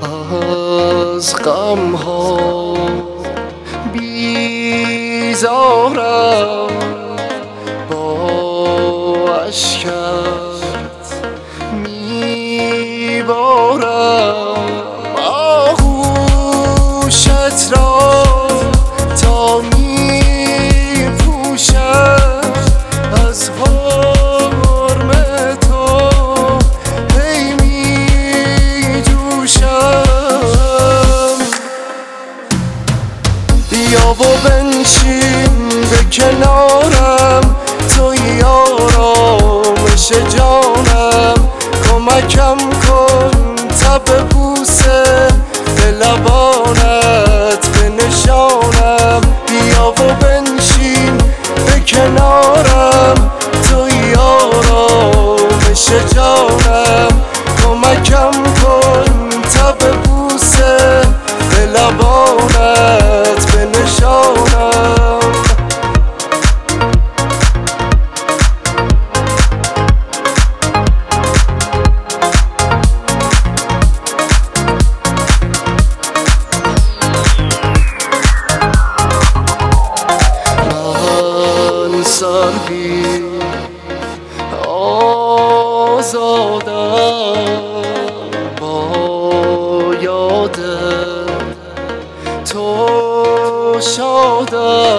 از غم ها بیزارم، با اشکت میبارم آغوشت را تا میپوشم از حرم تو هی میجوشم. بیا و بنشین به کنارم، توی آرامش جانم، کمکم کن تب بوسه به لبانت بنشانم. بیا و بنشین به کنارم، توی آرامش جانم، کمکم کن تب بوسه به لبانت بنشانم. سربی آزادم با یاد تو شادم.